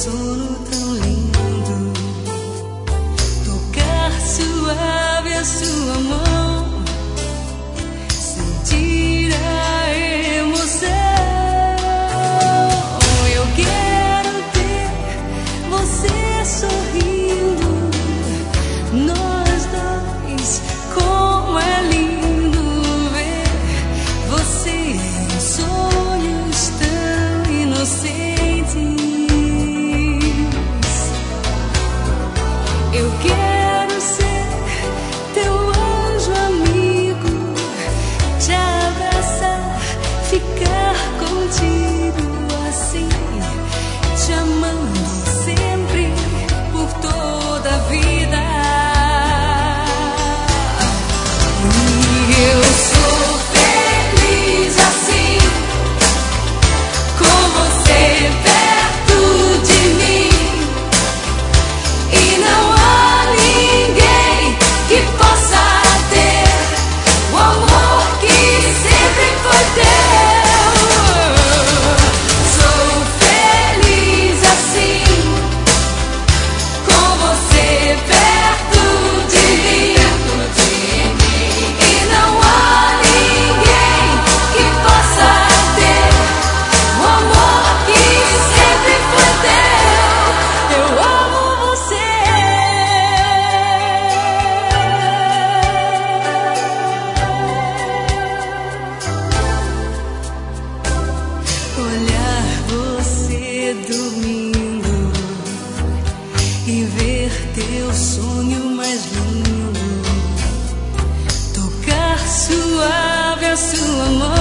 sono tão lindo, tocar suave a sua mão, sentir a emoção. Eu quero ter você sorrindo, nós dois, como é lindo ver você em sonhos tão inocentes. Eu quero ser teu anjo amigo, te abraçar, ficar contigo assim, te amando sempre, por toda a vida. E eu sou feliz assim, com você perto de mim. E não há ninguém que possa ter o amor que sempre foi teu. Sou feliz assim, com você perto de mim. E não há ninguém que possa ter o amor que sempre foi teu. Eu amo você. Olhar você dormindo e ver teu sonho mais lindo, tocar suave a sua mão.